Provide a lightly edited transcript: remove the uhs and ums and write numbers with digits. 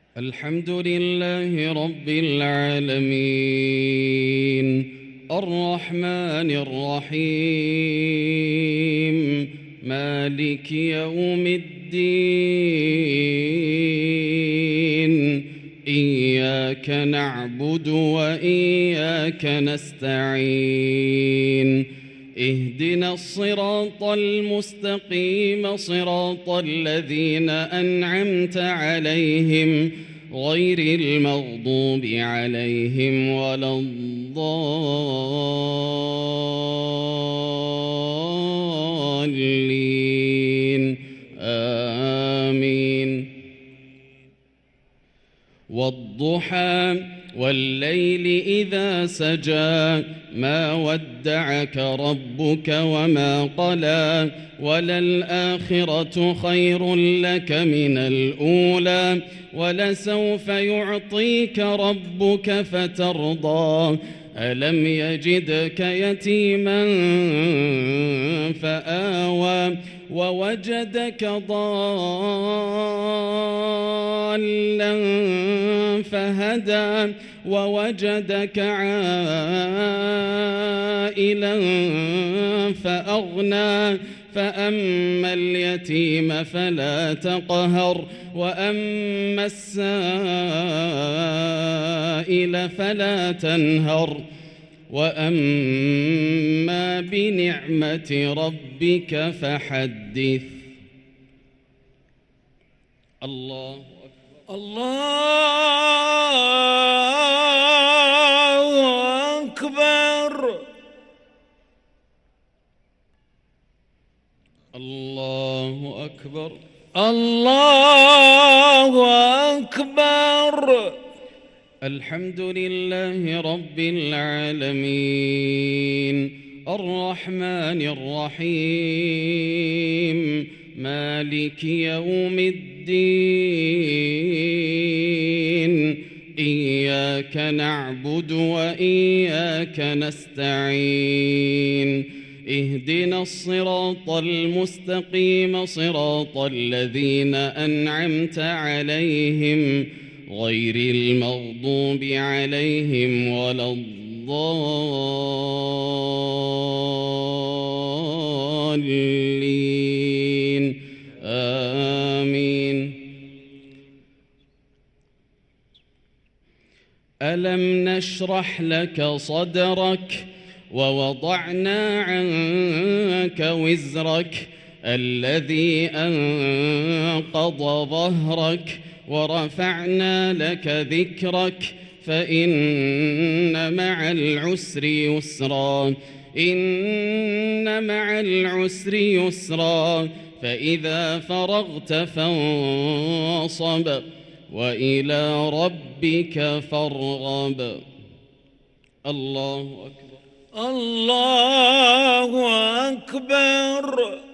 الحمد لله رب العالمين الرحمن الرحيم مالك يوم الدين إياك نعبد وإياك نستعين اهدنا الصراط المستقيم صراط الذين أنعمت عليهم غير المغضوب عليهم ولا الضالين آمين. والضحى والليل إذا سجى ما ودعك ربك وما قلى وللآخرة خير لك من الأولى ولسوف يعطيك ربك فترضى ألم يجدك يتيما فآوى ووجدك ضالا فهدى ووجدك عائلا فأغنى فأما اليتيم فلا تقهر وأما السائل فلا تنهر وأما بنعمة ربك فحدث. الله أكبر. الله أكبر. الله أكبر. الله أكبر. الحمد لله رب العالمين الرحمن الرحيم مالك يوم الدين إياك نعبد وإياك نستعين اهدنا الصراط المستقيم صراط الذين أنعمت عليهم غير المغضوب عليهم ولا الضالين آمين. ألم نشرح لك صدرك ووضعنا عنك وزرك الذي أنقض ظهرك ورفعنا لك ذكرك فإن مع العسر يسرا إن مع العسر يسرا فإذا فرغت فانصب وإلى ربك فارغب. الله أكبر. الله أكبر.